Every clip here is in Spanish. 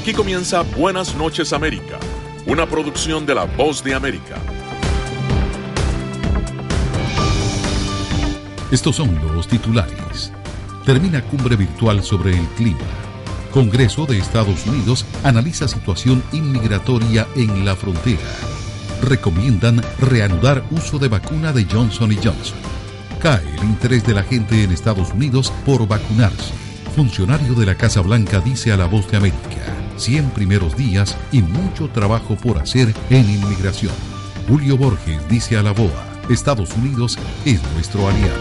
Aquí comienza Buenas noches América, una producción de La Voz de América. Estos son los titulares. Termina cumbre virtual sobre el clima. Congreso de Estados Unidos analiza situación inmigratoria en la frontera. Recomiendan reanudar uso de vacuna de Johnson & Johnson. Cae el interés de la gente en Estados Unidos por vacunarse. Funcionario de la Casa Blanca dice a La Voz de América: 100 primeros días y mucho trabajo por hacer en inmigración. Julio Borges dice a La VOA: Estados Unidos es nuestro aliado.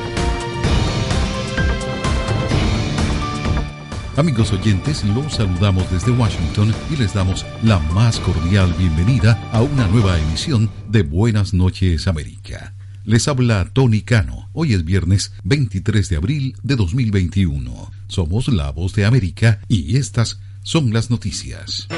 Amigos oyentes, los saludamos desde Washington y les damos la más cordial bienvenida a una nueva emisión de Buenas noches América. Les habla Tony Cano. Hoy es viernes 23 de abril de 2021. Somos La Voz de América y estas son las noticias.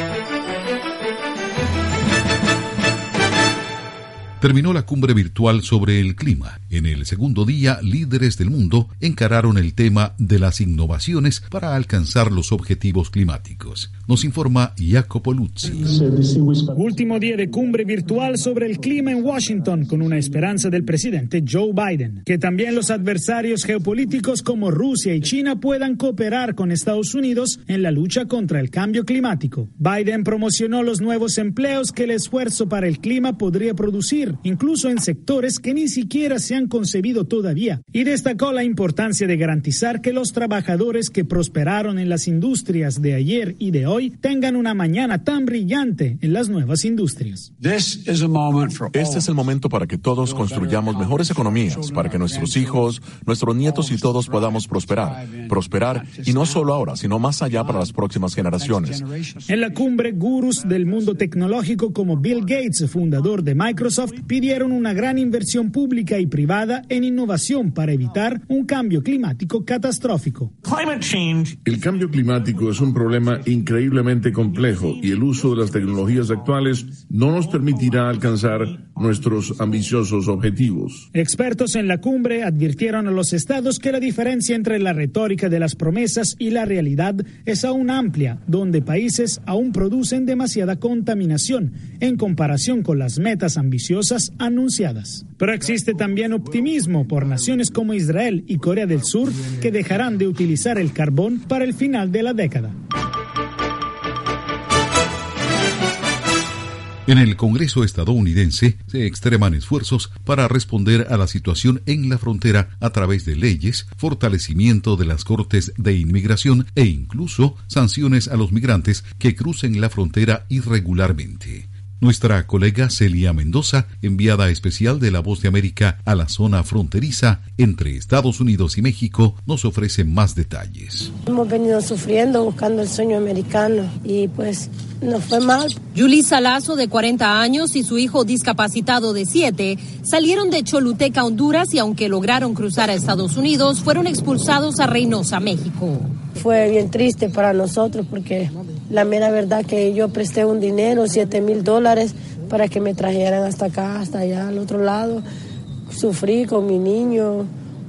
Terminó la cumbre virtual sobre el clima. En el segundo día, líderes del mundo encararon el tema de las innovaciones para alcanzar los objetivos climáticos. Nos informa Jacopo Luzzi. Último día de cumbre virtual sobre el clima en Washington, con una esperanza del presidente Joe Biden, que también los adversarios geopolíticos como Rusia y China puedan cooperar con Estados Unidos en la lucha contra el cambio climático. Biden promocionó los nuevos empleos que el esfuerzo para el clima podría producir, incluso en sectores que ni siquiera se han concebido todavía, y destacó la importancia de garantizar que los trabajadores que prosperaron en las industrias de ayer y de hoy tengan una mañana tan brillante en las nuevas industrias. Este es el momento para que todos construyamos mejores economías, para que nuestros hijos, nuestros nietos y todos podamos prosperar y no solo ahora, sino más allá para las próximas generaciones. En la cumbre, gurús del mundo tecnológico como Bill Gates, fundador de Microsoft, pidieron una gran inversión pública y privada en innovación para evitar un cambio climático catastrófico. El cambio climático es un problema increíblemente complejo y el uso de las tecnologías actuales no nos permitirá alcanzar nuestros ambiciosos objetivos. Expertos en la cumbre advirtieron a los estados que la diferencia entre la retórica de las promesas y la realidad es aún amplia, donde países aún producen demasiada contaminación en comparación con las metas ambiciosas anunciadas. Pero existe también optimismo por naciones como Israel y Corea del Sur, que dejarán de utilizar el carbón para el final de la década. En el Congreso estadounidense se extreman esfuerzos para responder a la situación en la frontera a través de leyes, fortalecimiento de las cortes de inmigración e incluso sanciones a los migrantes que crucen la frontera irregularmente. Nuestra colega Celia Mendoza, enviada especial de La Voz de América a la zona fronteriza entre Estados Unidos y México, nos ofrece más detalles. Hemos venido sufriendo, buscando el sueño americano y pues nos fue mal. Yulisa Lazo, de 40 años, y su hijo discapacitado de 7 salieron de Choluteca, Honduras, y aunque lograron cruzar a Estados Unidos, fueron expulsados a Reynosa, México. Fue bien triste para nosotros porque la mera verdad que yo presté un dinero, $7,000, para que me trajeran hasta acá, hasta allá, al otro lado. Sufrí con mi niño.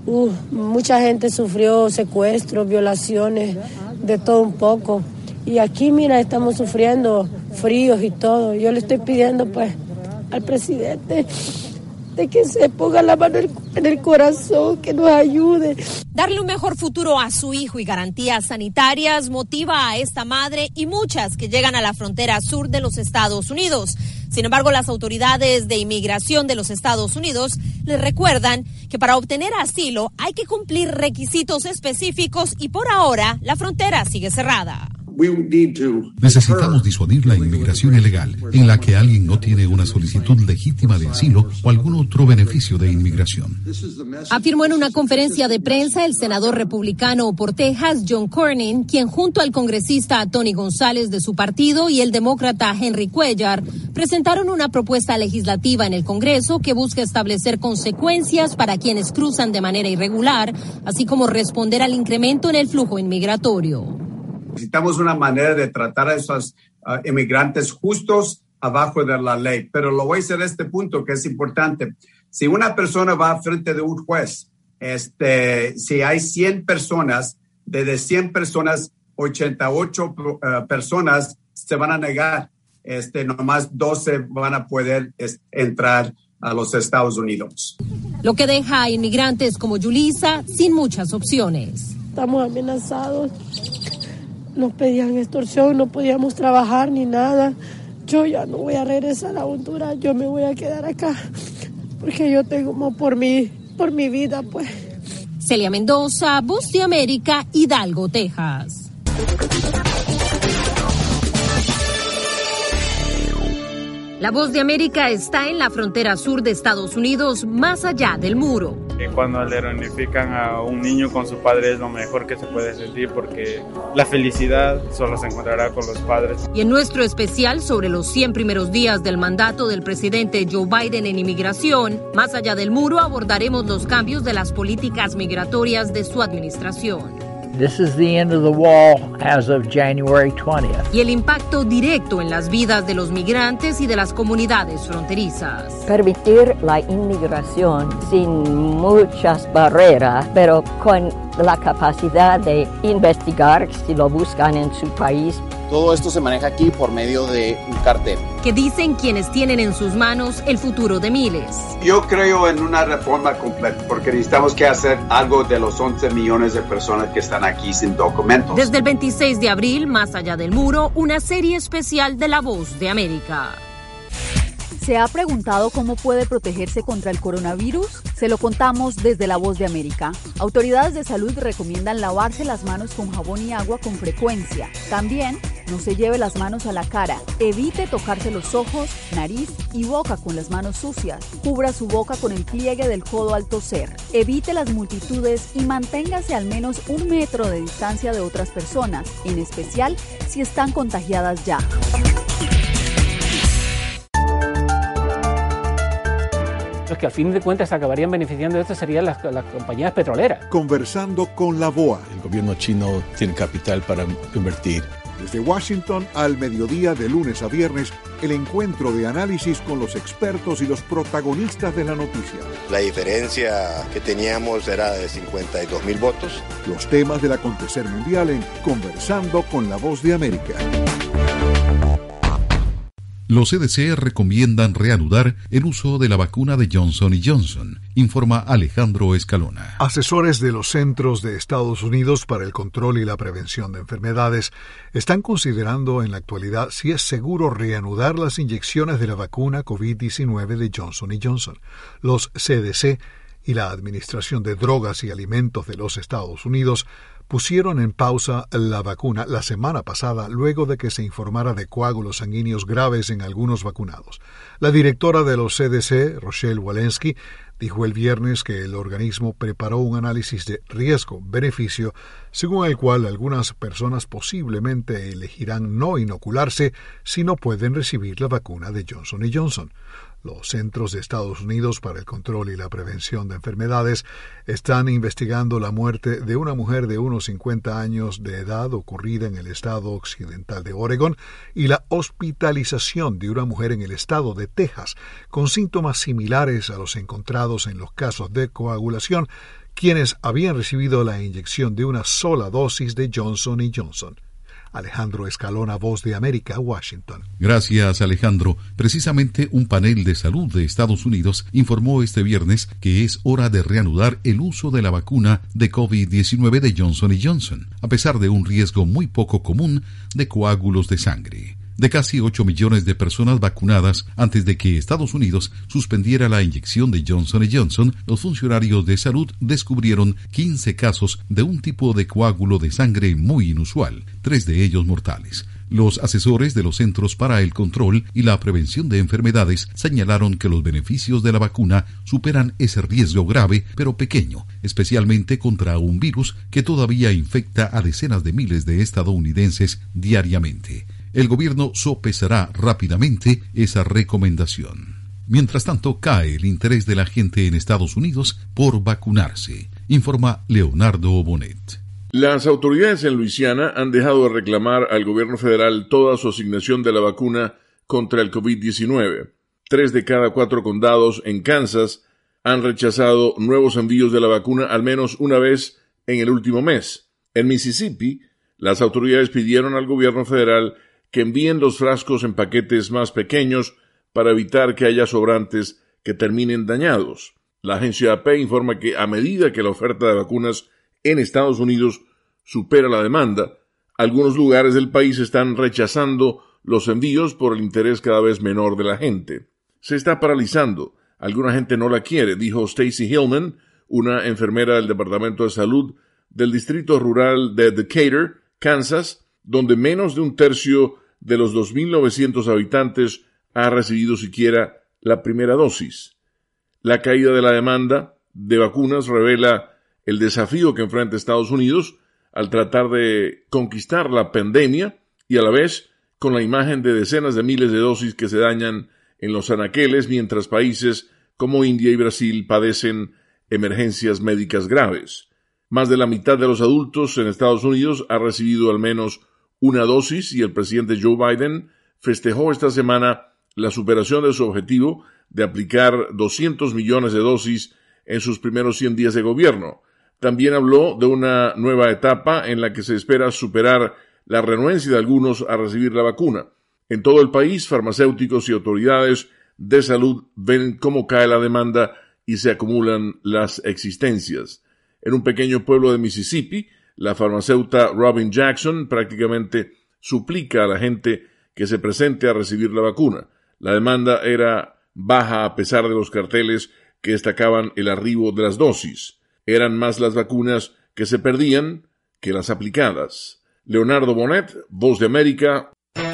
Mucha gente sufrió secuestros, violaciones, de todo un poco. Y aquí, mira, estamos sufriendo fríos y todo. Yo le estoy pidiendo, pues, al presidente de que se ponga la mano en el corazón, que nos ayude. Darle un mejor futuro a su hijo y garantías sanitarias motiva a esta madre y muchas que llegan a la frontera sur de los Estados Unidos. Sin embargo, las autoridades de inmigración de los Estados Unidos les recuerdan que para obtener asilo hay que cumplir requisitos específicos y por ahora la frontera sigue cerrada. Necesitamos disuadir la inmigración ilegal, en la que alguien no tiene una solicitud legítima de asilo o algún otro beneficio de inmigración. Afirmó en una conferencia de prensa el senador republicano por Texas, John Cornyn, quien junto al congresista Tony González de su partido y el demócrata Henry Cuellar presentaron una propuesta legislativa en el Congreso que busca establecer consecuencias para quienes cruzan de manera irregular, así como responder al incremento en el flujo inmigratorio. Necesitamos una manera de tratar a esos inmigrantes justos abajo de la ley. Pero lo voy a hacer a este punto que es importante. Si una persona va frente de un juez, si hay 100 personas, de 100 personas, 88 personas se van a negar. Nomás 12 van a poder entrar a los Estados Unidos. Lo que deja a inmigrantes como Yulisa sin muchas opciones. Estamos amenazados, nos pedían extorsión, no podíamos trabajar ni nada. Yo ya no voy a regresar a Honduras, yo me voy a quedar acá, porque yo tengo por mi vida, pues. Celia Mendoza, Voz de América, Hidalgo, Texas. La Voz de América está en la frontera sur de Estados Unidos, más allá del muro. Cuando le reunifican a un niño con su padre es lo mejor que se puede sentir, porque la felicidad solo se encontrará con los padres. Y en nuestro especial sobre los 100 primeros días del mandato del presidente Joe Biden en inmigración, más allá del muro abordaremos los cambios de las políticas migratorias de su administración. This is the end of the wall as of January 20th. Y el impacto directo en las vidas de los migrantes y de las comunidades fronterizas. Permitir la inmigración sin muchas barreras, pero con la capacidad de investigar si lo buscan en su país. Todo esto se maneja aquí por medio de un cartel. Que dicen quienes tienen en sus manos el futuro de miles. Yo creo en una reforma completa, porque necesitamos que hacer algo de los 11 millones de personas que están aquí sin documentos. Desde el 26 de abril, Más allá del muro, una serie especial de La Voz de América. ¿Se ha preguntado cómo puede protegerse contra el coronavirus? Se lo contamos desde La Voz de América. Autoridades de salud recomiendan lavarse las manos con jabón y agua con frecuencia. También, no se lleve las manos a la cara. Evite tocarse los ojos, nariz y boca con las manos sucias. Cubra su boca con el pliegue del codo al toser. Evite las multitudes y manténgase al menos 1 metro de distancia de otras personas, en especial si están contagiadas ya. Los que al fin de cuentas acabarían beneficiando de esto serían las compañías petroleras. Conversando con la VOA. El gobierno chino tiene capital para invertir. Desde Washington al mediodía de lunes a viernes, el encuentro de análisis con los expertos y los protagonistas de la noticia. La diferencia que teníamos era de 52,000 votos. Los temas del acontecer mundial en Conversando con la Voz de América. Los CDC recomiendan reanudar el uso de la vacuna de Johnson & Johnson, informa Alejandro Escalona. Asesores de los Centros de Estados Unidos para el Control y la Prevención de Enfermedades están considerando en la actualidad si es seguro reanudar las inyecciones de la vacuna COVID-19 de Johnson & Johnson. Los CDC y la Administración de Drogas y Alimentos de los Estados Unidos pusieron en pausa la vacuna la semana pasada luego de que se informara de coágulos sanguíneos graves en algunos vacunados. La directora de los CDC, Rochelle Walensky, dijo el viernes que el organismo preparó un análisis de riesgo-beneficio según el cual algunas personas posiblemente elegirán no inocularse si no pueden recibir la vacuna de Johnson & Johnson. Los Centros de Estados Unidos para el Control y la Prevención de Enfermedades están investigando la muerte de una mujer de unos 50 años de edad ocurrida en el estado occidental de Oregon y la hospitalización de una mujer en el estado de Texas con síntomas similares a los encontrados en los casos de coagulación, quienes habían recibido la inyección de una sola dosis de Johnson & Johnson. Alejandro Escalona, Voz de América, Washington. Gracias, Alejandro. Precisamente un panel de salud de Estados Unidos informó este viernes que es hora de reanudar el uso de la vacuna de COVID-19 de Johnson & Johnson, a pesar de un riesgo muy poco común de coágulos de sangre. De casi 8 millones de personas vacunadas antes de que Estados Unidos suspendiera la inyección de Johnson & Johnson, los funcionarios de salud descubrieron 15 casos de un tipo de coágulo de sangre muy inusual, 3 de ellos mortales. Los asesores de los Centros para el Control y la Prevención de Enfermedades señalaron que los beneficios de la vacuna superan ese riesgo grave pero pequeño, especialmente contra un virus que todavía infecta a decenas de miles de estadounidenses diariamente. El gobierno sopesará rápidamente esa recomendación. Mientras tanto, cae el interés de la gente en Estados Unidos por vacunarse, informa Leonardo Bonet. Las autoridades en Luisiana han dejado de reclamar al gobierno federal toda su asignación de la vacuna contra el COVID-19. 3 de cada 4 condados en Kansas han rechazado nuevos envíos de la vacuna al menos una vez en el último mes. En Mississippi, las autoridades pidieron al gobierno federal que envíen los frascos en paquetes más pequeños para evitar que haya sobrantes que terminen dañados. La agencia AP informa que a medida que la oferta de vacunas en Estados Unidos supera la demanda, algunos lugares del país están rechazando los envíos por el interés cada vez menor de la gente. Se está paralizando. Alguna gente no la quiere, dijo Stacy Hillman, una enfermera del Departamento de Salud del Distrito Rural de Decatur, Kansas, donde menos de un tercio de los 2.900 habitantes ha recibido siquiera la primera dosis. La caída de la demanda de vacunas revela el desafío que enfrenta Estados Unidos al tratar de conquistar la pandemia y a la vez con la imagen de decenas de miles de dosis que se dañan en los anaqueles mientras países como India y Brasil padecen emergencias médicas graves. Más de la mitad de los adultos en Estados Unidos ha recibido al menos una dosis y el presidente Joe Biden festejó esta semana la superación de su objetivo de aplicar 200 millones de dosis en sus primeros 100 días de gobierno. También habló de una nueva etapa en la que se espera superar la renuencia de algunos a recibir la vacuna. En todo el país, farmacéuticos y autoridades de salud ven cómo cae la demanda y se acumulan las existencias. En un pequeño pueblo de Mississippi, la farmacéutica Robin Jackson prácticamente suplica a la gente que se presente a recibir la vacuna. La demanda era baja a pesar de los carteles que destacaban el arribo de las dosis. Eran más las vacunas que se perdían que las aplicadas. Leonardo Bonet, Voz de América.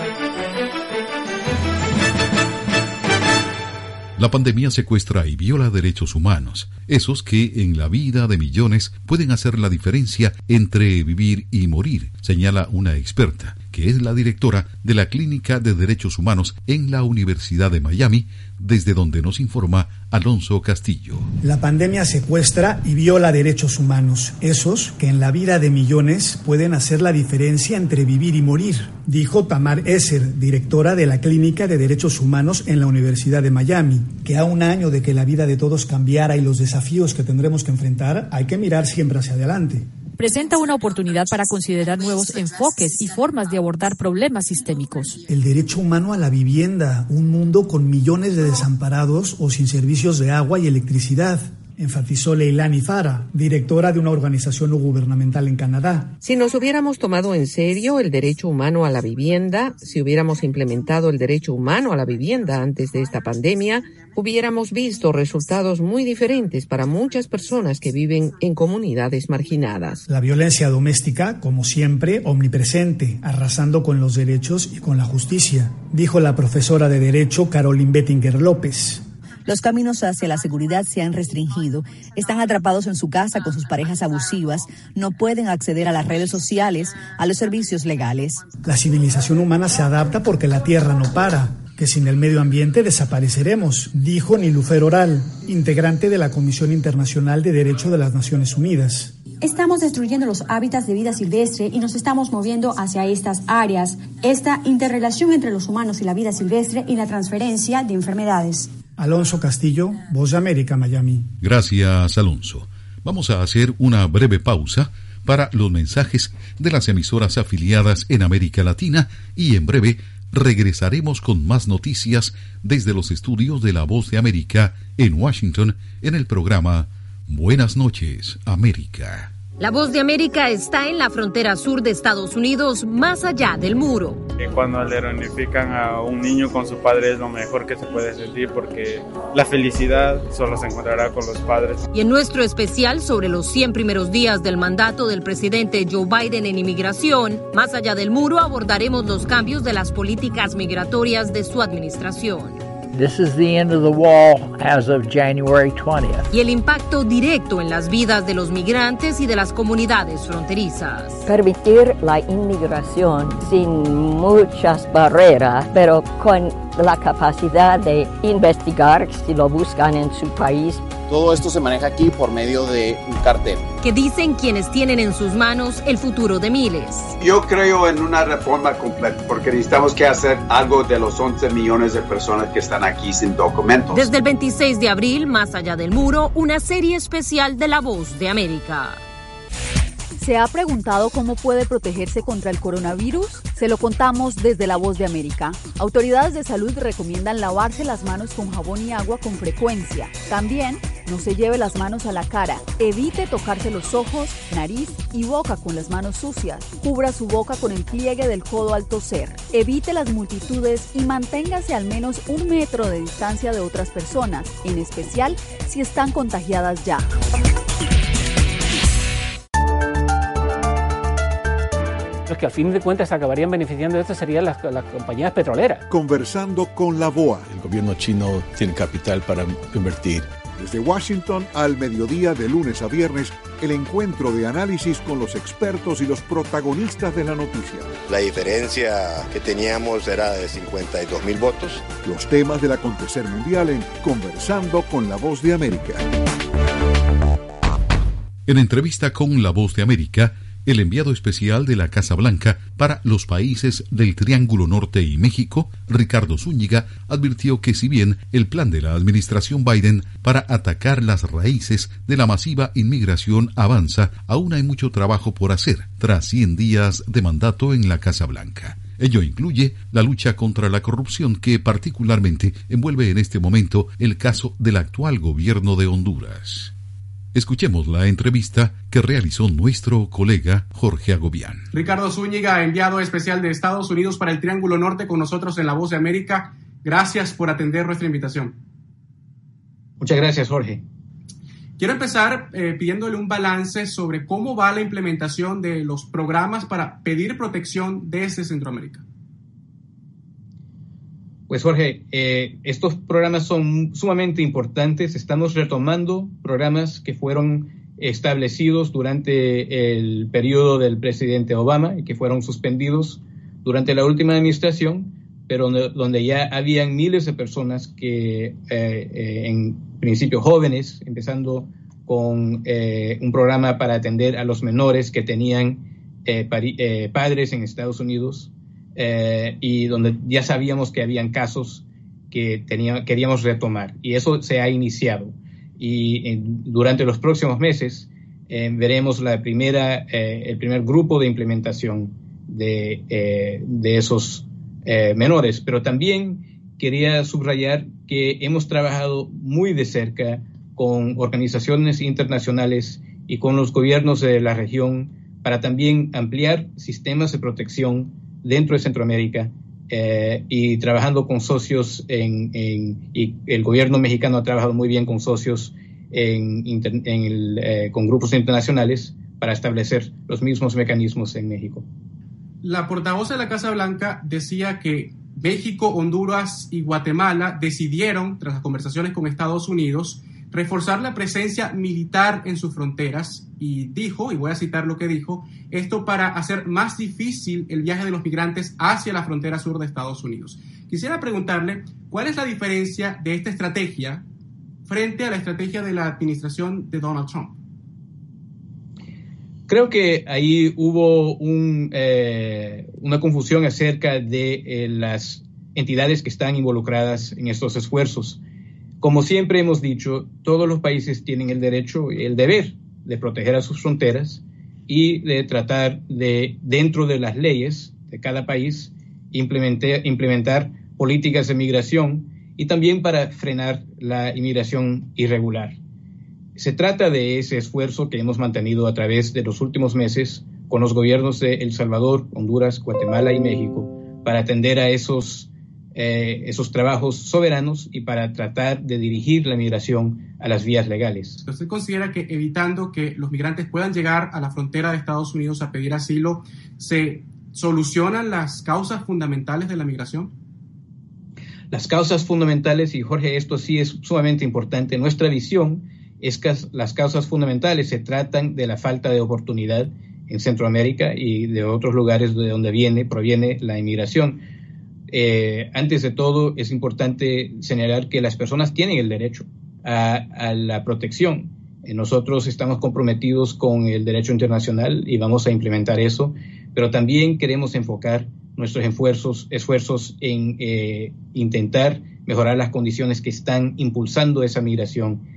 La pandemia secuestra y viola derechos humanos, esos que en la vida de millones pueden hacer la diferencia entre vivir y morir, señala una experta, que es la directora de la Clínica de Derechos Humanos en la Universidad de Miami, desde donde nos informa Alonso Castillo. La pandemia secuestra y viola derechos humanos, esos que en la vida de millones pueden hacer la diferencia entre vivir y morir, dijo Tamar Esser, directora de la Clínica de Derechos Humanos en la Universidad de Miami, que a un año de que la vida de todos cambiara y los desafíos que tendremos que enfrentar, hay que mirar siempre hacia adelante. Presenta una oportunidad para considerar nuevos enfoques y formas de abordar problemas sistémicos. El derecho humano a la vivienda, un mundo con millones de desamparados o sin servicios de agua y electricidad, enfatizó Leilani Zara, directora de una organización no gubernamental en Canadá. Si nos hubiéramos tomado en serio el derecho humano a la vivienda, si hubiéramos implementado el derecho humano a la vivienda antes de esta pandemia, hubiéramos visto resultados muy diferentes para muchas personas que viven en comunidades marginadas. La violencia doméstica, como siempre, omnipresente, arrasando con los derechos y con la justicia, dijo la profesora de Derecho Caroline Bettinger López. Los caminos hacia la seguridad se han restringido, están atrapados en su casa con sus parejas abusivas, no pueden acceder a las redes sociales, a los servicios legales. La civilización humana se adapta porque la tierra no para, que sin el medio ambiente desapareceremos, dijo Nilufer Oral, integrante de la Comisión Internacional de Derecho de las Naciones Unidas. Estamos destruyendo los hábitats de vida silvestre y nos estamos moviendo hacia estas áreas. Esta interrelación entre los humanos y la vida silvestre y la transferencia de enfermedades. Alonso Castillo, Voz de América, Miami. Gracias, Alonso. Vamos a hacer una breve pausa para los mensajes de las emisoras afiliadas en América Latina y en breve regresaremos con más noticias desde los estudios de La Voz de América en Washington en el programa Buenas noches, América. La Voz de América está en la frontera sur de Estados Unidos, más allá del muro. Cuando le reunifican a un niño con su padre es lo mejor que se puede sentir porque la felicidad solo se encontrará con los padres. Y en nuestro especial sobre los 100 primeros días del mandato del presidente Joe Biden en inmigración, más allá del muro abordaremos los cambios de las políticas migratorias de su administración. This is the end of the wall as of January 20th. Y el impacto directo en las vidas de los migrantes y de las comunidades fronterizas. Permitir la inmigración sin muchas barreras, pero con la capacidad de investigar si lo buscan en su país. Todo esto se maneja aquí por medio de un cartel. Que dicen quienes tienen en sus manos el futuro de miles. Yo creo en una reforma completa porque necesitamos que hacer algo de los 11 millones de personas que están aquí sin documentos. Desde el 26 de abril, Más allá del muro, una serie especial de La Voz de América. ¿Se ha preguntado cómo puede protegerse contra el coronavirus? Se lo contamos desde La Voz de América. Autoridades de salud recomiendan lavarse las manos con jabón y agua con frecuencia. También, no se lleve las manos a la cara. Evite tocarse los ojos, nariz y boca con las manos sucias. Cubra su boca con el pliegue del codo al toser. Evite las multitudes y manténgase al menos 1 metro de distancia de otras personas, en especial si están contagiadas ya. Los que al fin de cuentas acabarían beneficiando de esto serían las compañías petroleras. Conversando con la VOA. El gobierno chino tiene capital para invertir. Desde Washington al mediodía de lunes a viernes, el encuentro de análisis con los expertos y los protagonistas de la noticia. La diferencia que teníamos era de 52.000 votos. Los temas del acontecer mundial en Conversando con la Voz de América. En entrevista con La Voz de América, el enviado especial de la Casa Blanca para los países del Triángulo Norte y México, Ricardo Zúñiga, advirtió que si bien el plan de la administración Biden para atacar las raíces de la masiva inmigración avanza, aún hay mucho trabajo por hacer tras 100 días de mandato en la Casa Blanca. Ello incluye la lucha contra la corrupción que particularmente envuelve en este momento el caso del actual gobierno de Honduras. Escuchemos la entrevista que realizó nuestro colega Jorge Agobián. Ricardo Zúñiga, enviado especial de Estados Unidos para el Triángulo Norte, con nosotros en La Voz de América. Gracias por atender nuestra invitación. Muchas gracias, Jorge. Quiero empezar pidiéndole un balance sobre cómo va la implementación de los programas para pedir protección desde Centroamérica. Pues Jorge, estos programas son sumamente importantes. Estamos retomando programas que fueron establecidos durante el periodo del presidente Obama y que fueron suspendidos durante la última administración, pero donde ya habían miles de personas que, en principio jóvenes, empezando con un programa para atender a los menores que tenían padres en Estados Unidos, y donde ya sabíamos que habían casos que queríamos retomar, y eso se ha iniciado, y durante los próximos meses veremos el primer grupo de implementación de esos menores. Pero también quería subrayar que hemos trabajado muy de cerca con organizaciones internacionales y con los gobiernos de la región para también ampliar sistemas de protección dentro de Centroamérica, y trabajando con socios y el gobierno mexicano ha trabajado muy bien con socios con grupos internacionales para establecer los mismos mecanismos en México. La portavoz de la Casa Blanca decía que México, Honduras y Guatemala decidieron, tras las conversaciones con Estados Unidos, reforzar la presencia militar en sus fronteras, y dijo, y voy a citar lo que dijo, esto para hacer más difícil el viaje de los migrantes hacia la frontera sur de Estados Unidos. Quisiera preguntarle, ¿cuál es la diferencia de esta estrategia frente a la estrategia de la administración de Donald Trump? Creo que ahí hubo una confusión acerca de las entidades que están involucradas en estos esfuerzos. Como siempre hemos dicho, todos los países tienen el derecho y el deber de proteger a sus fronteras y de tratar de, dentro de las leyes de cada país, implementar políticas de migración y también para frenar la inmigración irregular. Se trata de ese esfuerzo que hemos mantenido a través de los últimos meses con los gobiernos de El Salvador, Honduras, Guatemala y México para atender a esos trabajos soberanos y para tratar de dirigir la migración a las vías legales. ¿Usted considera que evitando que los migrantes puedan llegar a la frontera de Estados Unidos a pedir asilo, se solucionan las causas fundamentales de la migración? Las causas fundamentales, y Jorge, esto sí es sumamente importante, nuestra visión es que las causas fundamentales se tratan de la falta de oportunidad en Centroamérica y de otros lugares de donde proviene la inmigración. Antes de todo, es importante señalar que las personas tienen el derecho a la protección. Nosotros estamos comprometidos con el derecho internacional y vamos a implementar eso, pero también queremos enfocar nuestros esfuerzos en intentar mejorar las condiciones que están impulsando esa migración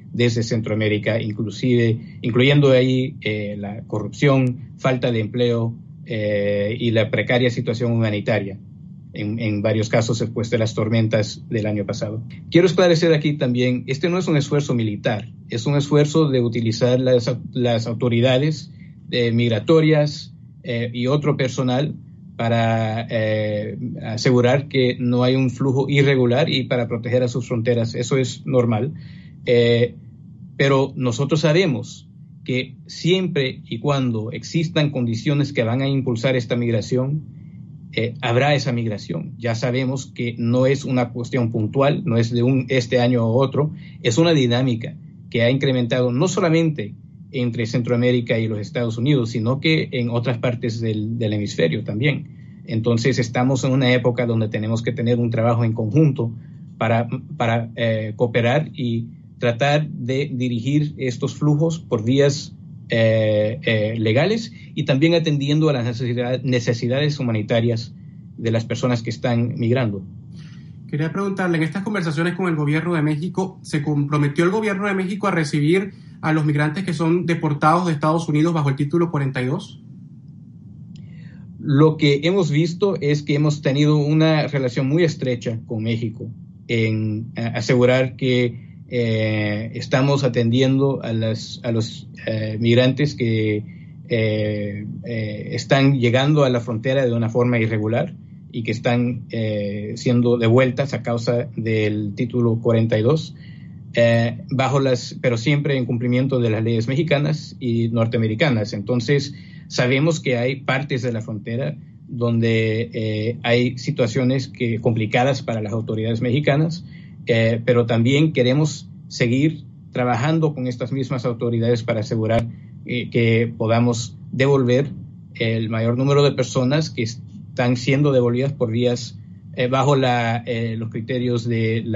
desde Centroamérica, incluyendo ahí la corrupción, falta de empleo y la precaria situación humanitaria, en varios casos después de las tormentas del año pasado. Quiero esclarecer aquí también, este no es un esfuerzo militar, es un esfuerzo de utilizar las autoridades migratorias y otro personal para asegurar que no hay un flujo irregular y para proteger a sus fronteras. Eso es normal. Pero nosotros sabemos que siempre y cuando existan condiciones que van a impulsar esta migración, habrá esa migración. Ya sabemos que no es una cuestión puntual, no es de este año o otro, es una dinámica que ha incrementado no solamente entre Centroamérica y los Estados Unidos, sino que en otras partes del hemisferio también. Entonces estamos en una época donde tenemos que tener un trabajo en conjunto para cooperar y tratar de dirigir estos flujos por vías legales y también atendiendo a las necesidades humanitarias de las personas que están migrando. Quería preguntarle, en estas conversaciones con el gobierno de México, ¿se comprometió el gobierno de México a recibir a los migrantes que son deportados de Estados Unidos bajo el título 42? Lo que hemos visto es que hemos tenido una relación muy estrecha con México en asegurar que estamos atendiendo a los migrantes que están llegando a la frontera de una forma irregular y que están siendo devueltas a causa del título 42, pero siempre en cumplimiento de las leyes mexicanas y norteamericanas. Entonces, sabemos que hay partes de la frontera donde hay situaciones complicadas para las autoridades mexicanas, pero también queremos seguir trabajando con estas mismas autoridades para asegurar que podamos devolver el mayor número de personas que están siendo devolvidas por vías bajo los criterios del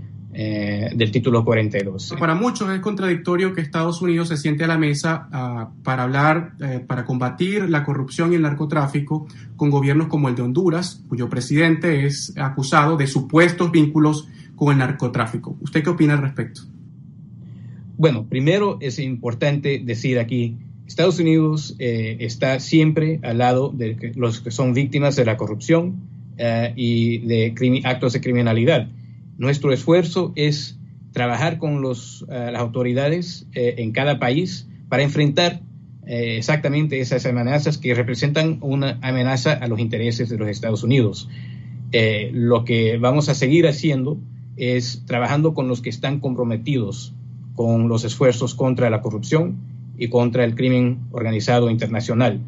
título 42. Para muchos es contradictorio que Estados Unidos se siente a la mesa para hablar, para combatir la corrupción y el narcotráfico con gobiernos como el de Honduras, cuyo presidente es acusado de supuestos vínculos con el narcotráfico. ¿Usted qué opina al respecto? Bueno, primero es importante decir aquí, Estados Unidos está siempre al lado de los que son víctimas de la corrupción y de actos de criminalidad. Nuestro esfuerzo es trabajar con las autoridades en cada país para enfrentar exactamente esas amenazas que representan una amenaza a los intereses de los Estados Unidos. Lo que vamos a seguir haciendo es trabajando con los que están comprometidos con los esfuerzos contra la corrupción y contra el crimen organizado internacional.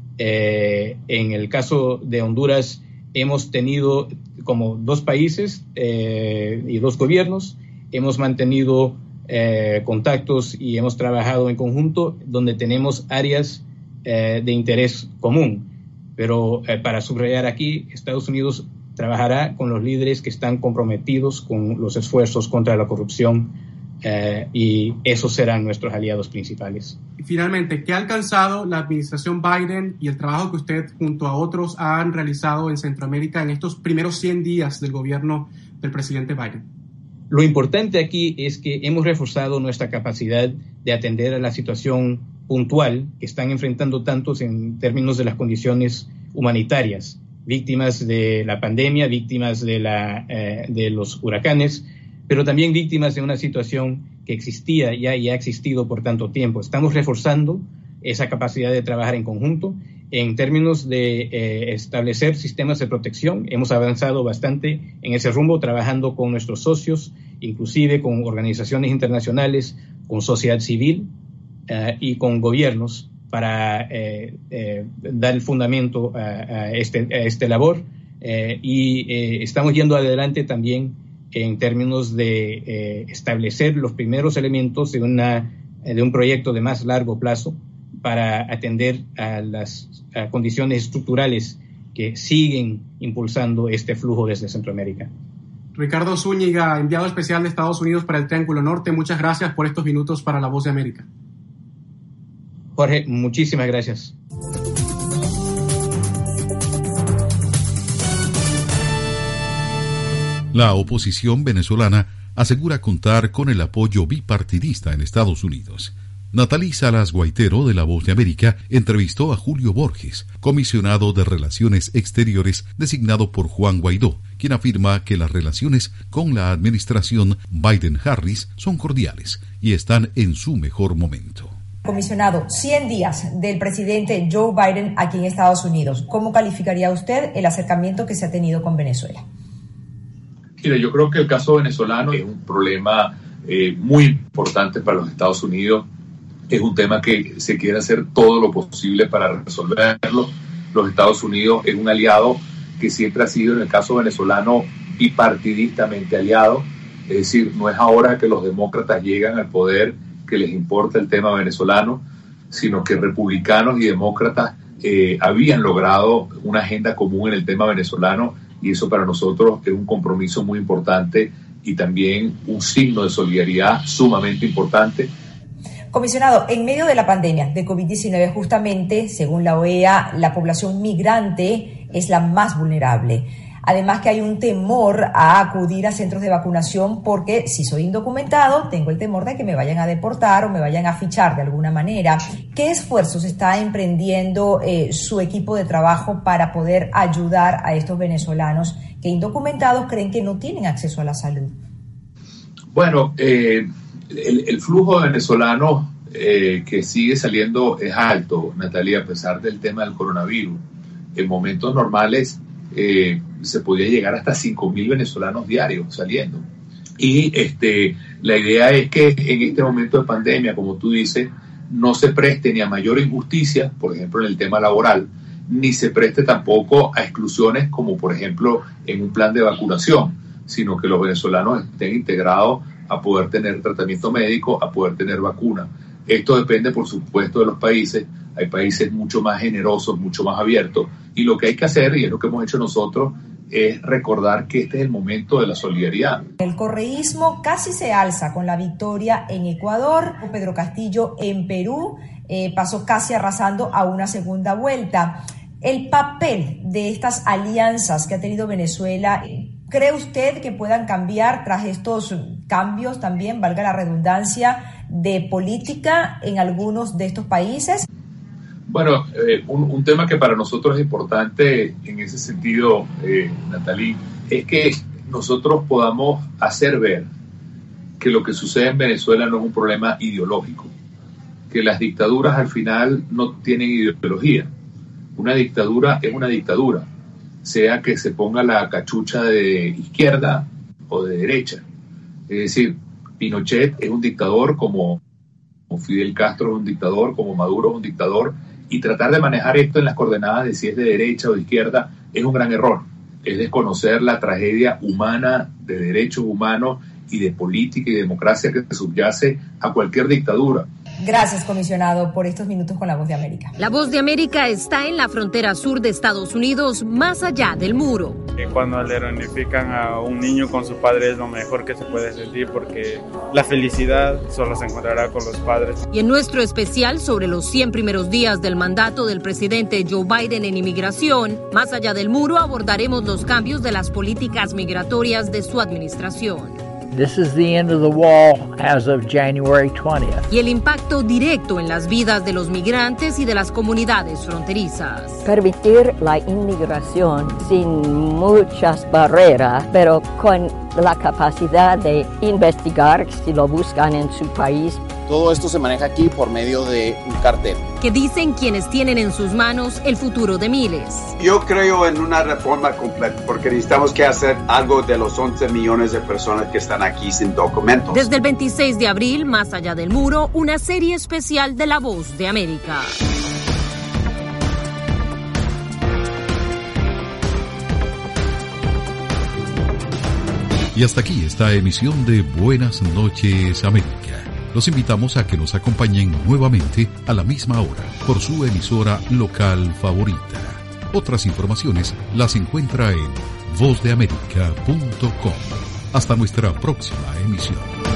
En el caso de Honduras, hemos tenido como dos países y dos gobiernos, hemos mantenido contactos y hemos trabajado en conjunto donde tenemos áreas de interés común. Pero para subrayar aquí, Estados Unidos trabajará con los líderes que están comprometidos con los esfuerzos contra la corrupción y esos serán nuestros aliados principales. Y finalmente, ¿qué ha alcanzado la administración Biden y el trabajo que usted junto a otros han realizado en Centroamérica en estos primeros 100 días del gobierno del presidente Biden? Lo importante aquí es que hemos reforzado nuestra capacidad de atender a la situación puntual que están enfrentando tantos en términos de las condiciones humanitarias, víctimas de la pandemia, víctimas de los huracanes, pero también víctimas de una situación que existía ya y ha existido por tanto tiempo. Estamos reforzando esa capacidad de trabajar en conjunto. En términos de establecer sistemas de protección, hemos avanzado bastante en ese rumbo, trabajando con nuestros socios, inclusive con organizaciones internacionales, con sociedad civil y con gobiernos para dar el fundamento a esta labor. Estamos yendo adelante también en términos de establecer los primeros elementos de un proyecto de más largo plazo para atender a las condiciones estructurales que siguen impulsando este flujo desde Centroamérica. Ricardo Zúñiga, enviado especial de Estados Unidos para el Triángulo Norte, muchas gracias por estos minutos para La Voz de América. Jorge, muchísimas gracias. La oposición venezolana asegura contar con el apoyo bipartidista en Estados Unidos. Natalie Salas Guaitero, de La Voz de América, entrevistó a Julio Borges, comisionado de Relaciones Exteriores designado por Juan Guaidó, quien afirma que las relaciones con la administración Biden-Harris son cordiales y están en su mejor momento. Comisionado, 100 días del presidente Joe Biden aquí en Estados Unidos. ¿Cómo calificaría usted el acercamiento que se ha tenido con Venezuela? Mire, yo creo que el caso venezolano es un problema muy importante para los Estados Unidos. Es un tema que se quiere hacer todo lo posible para resolverlo. Los Estados Unidos es un aliado que siempre ha sido, en el caso venezolano, bipartidistamente aliado. Es decir, no es ahora que los demócratas llegan al poder que les importa el tema venezolano, sino que republicanos y demócratas habían logrado una agenda común en el tema venezolano, y eso para nosotros es un compromiso muy importante y también un signo de solidaridad sumamente importante. Comisionado, en medio de la pandemia de COVID-19, justamente, según la OEA, la población migrante es la más vulnerable. Además que hay un temor a acudir a centros de vacunación porque si soy indocumentado, tengo el temor de que me vayan a deportar o me vayan a fichar de alguna manera. ¿Qué esfuerzos está emprendiendo su equipo de trabajo para poder ayudar a estos venezolanos que indocumentados creen que no tienen acceso a la salud? Bueno, el flujo de venezolanos que sigue saliendo es alto, Natalia, a pesar del tema del coronavirus. En momentos normales se podía llegar hasta 5.000 venezolanos diarios saliendo. Y la idea es que en este momento de pandemia, como tú dices, no se preste ni a mayor injusticia, por ejemplo en el tema laboral, ni se preste tampoco a exclusiones como por ejemplo en un plan de vacunación, sino que los venezolanos estén integrados a poder tener tratamiento médico, a poder tener vacuna. Esto depende, por supuesto, de los países. Hay países mucho más generosos, mucho más abiertos. Y lo que hay que hacer, y es lo que hemos hecho nosotros, es recordar que este es el momento de la solidaridad. El correísmo casi se alza con la victoria en Ecuador. Pedro Castillo en Perú pasó casi arrasando a una segunda vuelta. El papel de estas alianzas que ha tenido Venezuela, ¿cree usted que puedan cambiar tras estos cambios también, valga la redundancia, de política en algunos de estos países? Bueno, un tema que para nosotros es importante en ese sentido, Natalie, es que nosotros podamos hacer ver que lo que sucede en Venezuela no es un problema ideológico, que las dictaduras al final no tienen ideología. Una dictadura es una dictadura, sea que se ponga la cachucha de izquierda o de derecha. Es decir, Pinochet es un dictador como Fidel Castro es un dictador, como Maduro es un dictador, y tratar de manejar esto en las coordenadas de si es de derecha o de izquierda es un gran error. Es desconocer la tragedia humana, de derechos humanos y de política y democracia que subyace a cualquier dictadura. Gracias, comisionado, por estos minutos con La Voz de América. La Voz de América está en la frontera sur de Estados Unidos, más allá del muro. Cuando le reunifican a un niño con su padre es lo mejor que se puede sentir, porque la felicidad solo se encontrará con los padres. Y en nuestro especial sobre los 100 primeros días del mandato del presidente Joe Biden en inmigración, más allá del muro abordaremos los cambios de las políticas migratorias de su administración. This is the end of the wall as of January 20th. Y el impacto directo en las vidas de los migrantes y de las comunidades fronterizas. Permitir la inmigración sin muchas barreras, pero con la capacidad de investigar si lo buscan en su país. Todo esto se maneja aquí por medio de un cartel. Que dicen quienes tienen en sus manos el futuro de miles. Yo creo en una reforma completa porque necesitamos que hacer algo de los 11 millones de personas que están aquí sin documentos. Desde el 26 de abril, Más allá del muro, una serie especial de La Voz de América. Y hasta aquí esta emisión de Buenas noches América. Los invitamos a que nos acompañen nuevamente a la misma hora por su emisora local favorita. Otras informaciones las encuentra en vozdeamerica.com. Hasta nuestra próxima emisión.